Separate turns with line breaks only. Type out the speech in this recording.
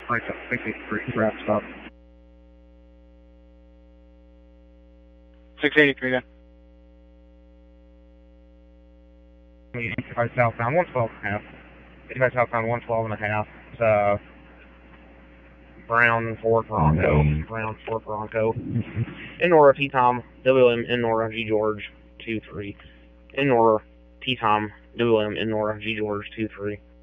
Right, 683, wrap stop.
683 then.
85 southbound, 112 and a half. 85 southbound, 112 and a half. It's, Brown Ford Bronco. Brown Ford Bronco. Nora T-Tom, WM, Nora G George, 23. Nora T-Tom, WM, Nora G George, 23.